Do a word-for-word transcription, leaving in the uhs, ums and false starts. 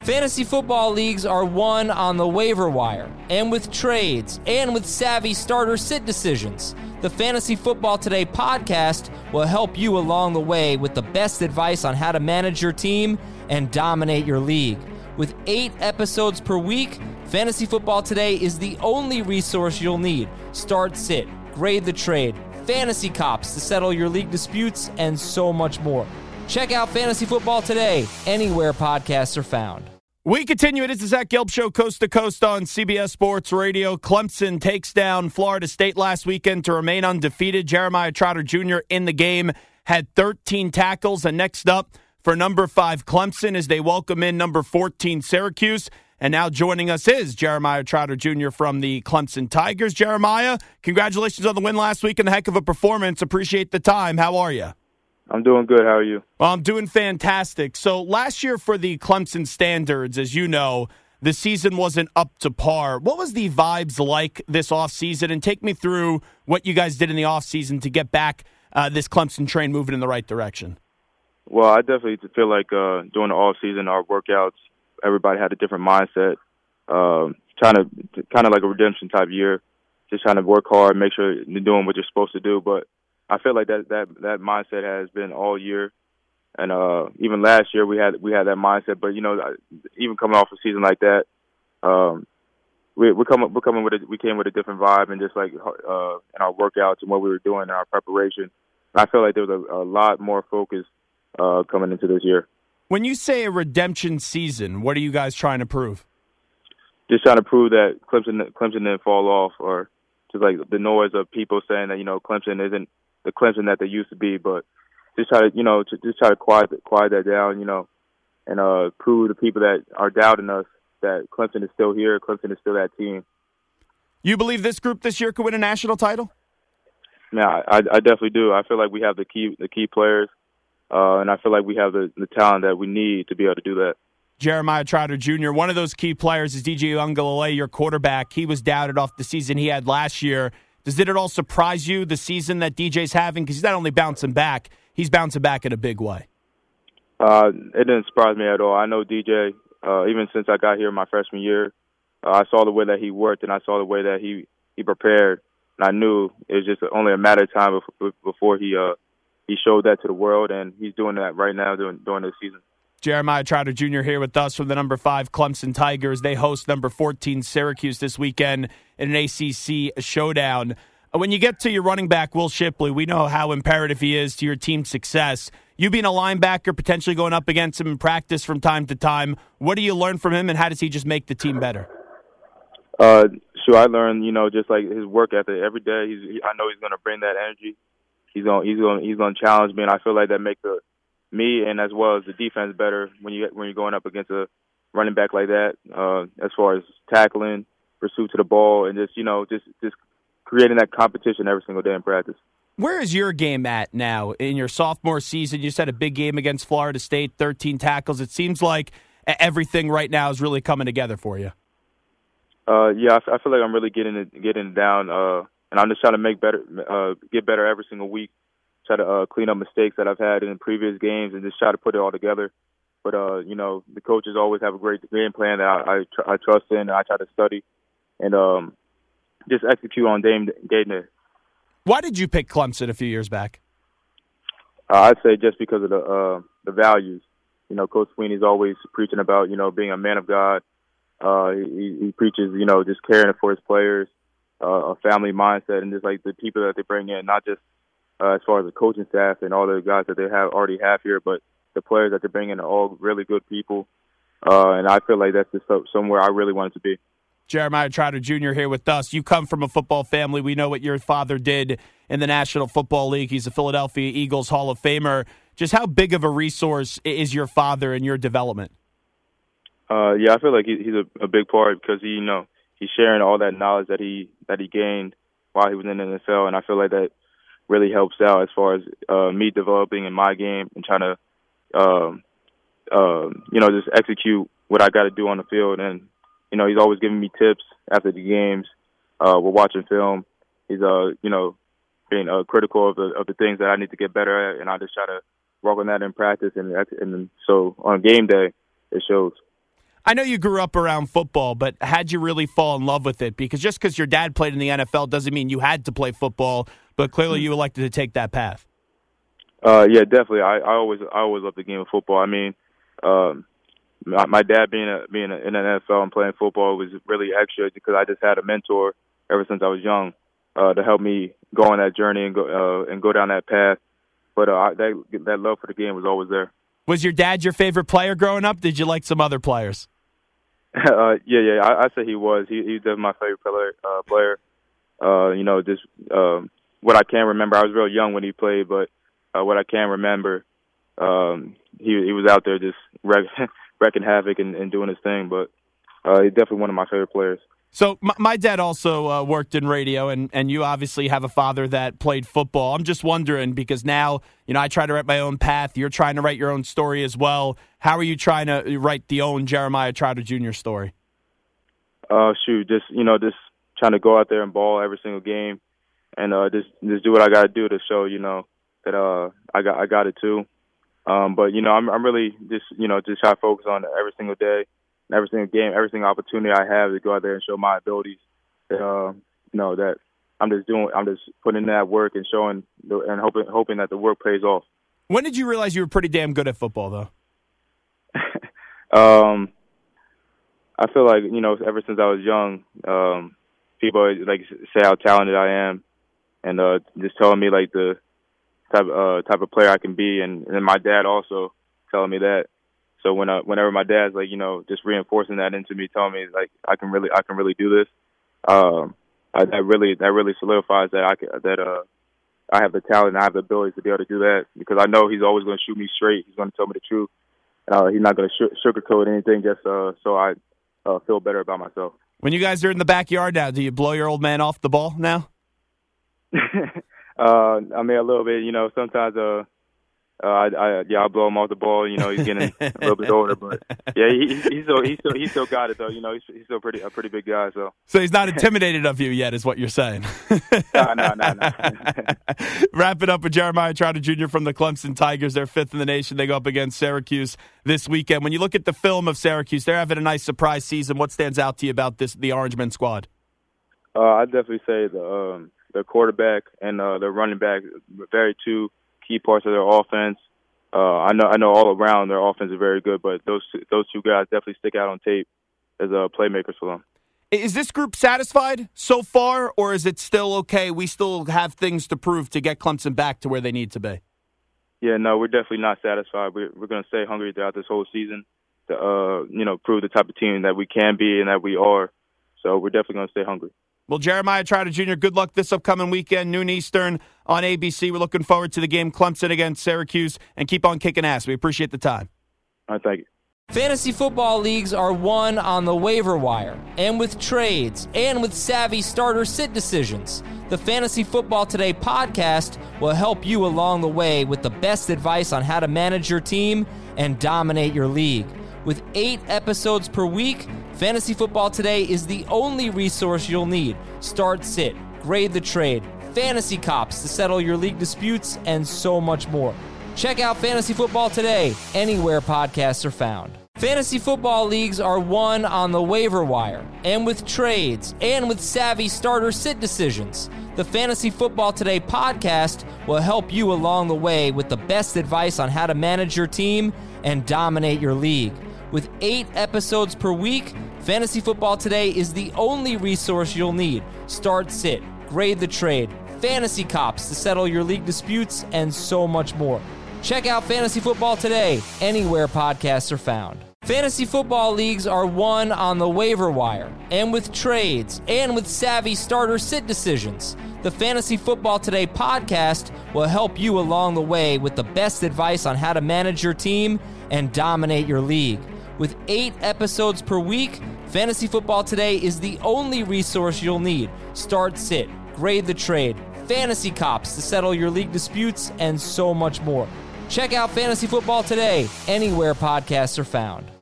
Fantasy football leagues are won on the waiver wire, and with trades, and with savvy starter sit decisions. The Fantasy Football Today podcast will help you along the way with the best advice on how to manage your team and dominate your league. With eight episodes per week, Fantasy Football Today is the only resource you'll need. Start sit, grade the trade, fantasy cops to settle your league disputes, and so much more. Check out Fantasy Football Today anywhere podcasts are found. We continue. It is the Zach Gelb Show, coast to coast on C B S Sports Radio. Clemson takes down Florida State last weekend to remain undefeated. Jeremiah Trotter Junior in the game had thirteen tackles. And next up for number five Clemson as they welcome in number fourteen Syracuse. And now joining us is Jeremiah Trotter Junior from the Clemson Tigers. Jeremiah, congratulations on the win last week and a heck of a performance. Appreciate the time. How are you? I'm doing good. How are you? Well, I'm doing fantastic. So last year for the Clemson Standards, as you know, the season wasn't up to par. What was the vibes like this offseason? And take me through what you guys did in the offseason to get back uh, this Clemson train moving in the right direction. Well, I definitely feel like uh, during the offseason, our workouts, everybody had a different mindset, uh, trying to kind of like a redemption type year, just trying to work hard, make sure you're doing what you're supposed to do. But I feel like that, that, that mindset has been all year, and uh, even last year we had we had that mindset. But you know, even coming off a season like that, um, we we're coming we're coming with a, we came with a different vibe, and just like uh, in our workouts and what we were doing in our preparation, I feel like there was a, a lot more focus uh, coming into this year. When you say a redemption season, what are you guys trying to prove? Just trying to prove that Clemson Clemson didn't fall off, or just like the noise of people saying that you know Clemson isn't the Clemson that they used to be, but just try to, you know, to, just try to quiet, quiet that down, you know, and uh, prove to people that are doubting us that Clemson is still here, Clemson is still that team. You believe this group this year could win a national title? Yeah, I, I definitely do. I feel like we have the key, the key players, uh, and I feel like we have the, the talent that we need to be able to do that. Jeremiah Trotter Junior, one of those key players is D J Uiagalelei, your quarterback. He was doubted off the season he had last year. Does it at all surprise you, the season that D J's having? Because he's not only bouncing back, he's bouncing back in a big way. Uh, it didn't surprise me at all. I know D J, uh, even since I got here my freshman year, uh, I saw the way that he worked, and I saw the way that he, he prepared. And I knew it was just only a matter of time before, before he uh, he showed that to the world, and he's doing that right now during, during this season. Jeremiah Trotter Junior here with us from the number five Clemson Tigers. They host number fourteen Syracuse this weekend in an A C C showdown. When you get to your running back, Will Shipley, we know how imperative he is to your team's success. You being a linebacker, potentially going up against him in practice from time to time, what do you learn from him, and how does he just make the team better? Uh, sure, I learned, you know, just like his work ethic every day. He's, he, I know he's going to bring that energy. He's going, he's going, he's going to challenge me, and I feel like that makes the me and as well as the defense better when you when you're going up against a running back like that. Uh, as far as tackling, pursuit to the ball, and just you know just just creating that competition every single day in practice. Where is your game at now in your sophomore season? You said a big game against Florida State, thirteen tackles. It seems like everything right now is really coming together for you. Uh, yeah, I, I feel like I'm really getting it getting it down, uh, and I'm just trying to make better, uh, get better every single week. Try to uh, clean up mistakes that I've had in previous games and just try to put it all together. But, uh, you know, the coaches always have a great game plan that I, I, tr- I trust in and I try to study and um, just execute on game day. Why did you pick Clemson a few years back? Uh, I'd say just because of the uh, the values. You know, Coach Sweeney's always preaching about, you know, being a man of God. Uh, he, he preaches, you know, just caring for his players, uh, a family mindset, and just like the people that they bring in, not just Uh, as far as the coaching staff and all the guys that they have already have here, but the players that they bring in are all really good people. Uh, and I feel like that's just somewhere I really wanted to be. Jeremiah Trotter Junior here with us. You come from a football family. We know what your father did in the National Football League. He's a Philadelphia Eagles Hall of Famer. Just how big of a resource is your father in your development? Uh, yeah, I feel like he, he's a, a big part because he, you know, he's sharing all that knowledge that he that he gained while he was in the N F L, and I feel like that really helps out as far as uh, me developing in my game and trying to, um, uh, you know, just execute what I got to do on the field. And, you know, he's always giving me tips after the games. Uh, we're watching film. He's, uh, you know, being uh, critical of the of the things that I need to get better at, and I just try to work on that in practice. And, and so on game day, it shows. I know you grew up around football, but how'd you really fall in love with it? Because just because your dad played in the N F L doesn't mean you had to play football, but clearly you elected to take that path. Uh, yeah, definitely. I, I always I always loved the game of football. I mean, um, my, my dad being a, being a, in an N F L and playing football was really extra because I just had a mentor ever since I was young uh, to help me go on that journey and go uh, and go down that path. But uh, that that love for the game was always there. Was your dad your favorite player growing up? Did you like some other players? uh, yeah, yeah, I, I say he was. He, he was my favorite player. Uh, player. Uh, you know, just um, what I can remember. I was real young when he played, but uh, what I can remember, um, he he was out there just wreck, wrecking havoc and, and doing his thing. But uh, he's definitely one of my favorite players. So my, my dad also uh, worked in radio, and, and you obviously have a father that played football. I'm just wondering, because now, you know, I try to write my own path. You're trying to write your own story as well. How are you trying to write the own Jeremiah Trotter Junior story? Uh, shoot, just, you know, just trying to go out there and ball every single game and uh, just just do what I got to do to show, you know, that uh, I got I got it too. Um, but, you know, I'm, I'm really just, you know, just trying to focus on it every single day. Every single game, every single opportunity I have to go out there and show my abilities, that, uh, you know, that I'm just doing, I'm just putting in that work and showing the, and hoping, hoping that the work pays off. When did you realize you were pretty damn good at football, though? um, I feel like, you know, ever since I was young, um, people like say how talented I am, and uh, just telling me like the type uh, type of player I can be, and, and my dad also telling me that. So when uh, whenever my dad's like, you know, just reinforcing that into me, telling me like I can really I can really do this, um, I, that really that really solidifies that I can, that uh I have the talent and I have the ability to be able to do that, because I know he's always going to shoot me straight. He's going to tell me the truth. Uh, he's not going to sh- sugarcoat anything, just uh, so I uh, feel better about myself. When you guys are in the backyard now, do you blow your old man off the ball now? uh, I mean, a little bit. You know, sometimes uh. Uh, I, I, yeah, I blow him off the ball. You know, he's getting a little bit older, but yeah, he, he's still, he's still, he's still got it though. You know, he's, he's still pretty, a pretty big guy. So, so he's not intimidated of you yet, is what you're saying? no, no, no, no. Wrap it up with Jeremiah Trotter Junior from the Clemson Tigers. They're fifth in the nation. They go up against Syracuse this weekend. When you look at the film of Syracuse, they're having a nice surprise season. What stands out to you about this, the Orangemen squad? Uh, I'd definitely say the um, the quarterback and uh, the running back, very two key parts of their offense. Uh, I know I know all around their offense is very good, but those those two guys definitely stick out on tape as uh, playmakers for them. Is this group satisfied so far, or is it still okay? We still have things to prove to get Clemson back to where they need to be. Yeah, no, we're definitely not satisfied. We're we're going to stay hungry throughout this whole season to uh, you know prove the type of team that we can be and that we are. So we're definitely going to stay hungry. Well, Jeremiah Trotter Junior, good luck this upcoming weekend, noon Eastern on A B C. We're looking forward to the game, Clemson against Syracuse, and keep on kicking ass. We appreciate the time. All right, thank you. Fantasy football leagues are won on the waiver wire, and with trades, and with savvy starter sit decisions. The Fantasy Football Today podcast will help you along the way with the best advice on how to manage your team and dominate your league. With eight episodes per week, Fantasy Football Today is the only resource you'll need. Start, sit, grade the trade, fantasy cops to settle your league disputes, and so much more. Check out Fantasy Football Today anywhere podcasts are found. Fantasy football leagues are won on the waiver wire, and with trades, and with savvy starter sit decisions. The Fantasy Football Today podcast will help you along the way with the best advice on how to manage your team and dominate your league. With eight episodes per week, Fantasy Football Today is the only resource you'll need. Start, sit, grade the trade, fantasy cops to settle your league disputes, and so much more. Check out Fantasy Football Today anywhere podcasts are found. Fantasy football leagues are won on the waiver wire, and with trades, and with savvy starter sit decisions. The Fantasy Football Today podcast will help you along the way with the best advice on how to manage your team and dominate your league. With eight episodes per week, Fantasy Football Today is the only resource you'll need. Start, sit, grade the trade, fantasy cops to settle your league disputes, and so much more. Check out Fantasy Football Today anywhere podcasts are found.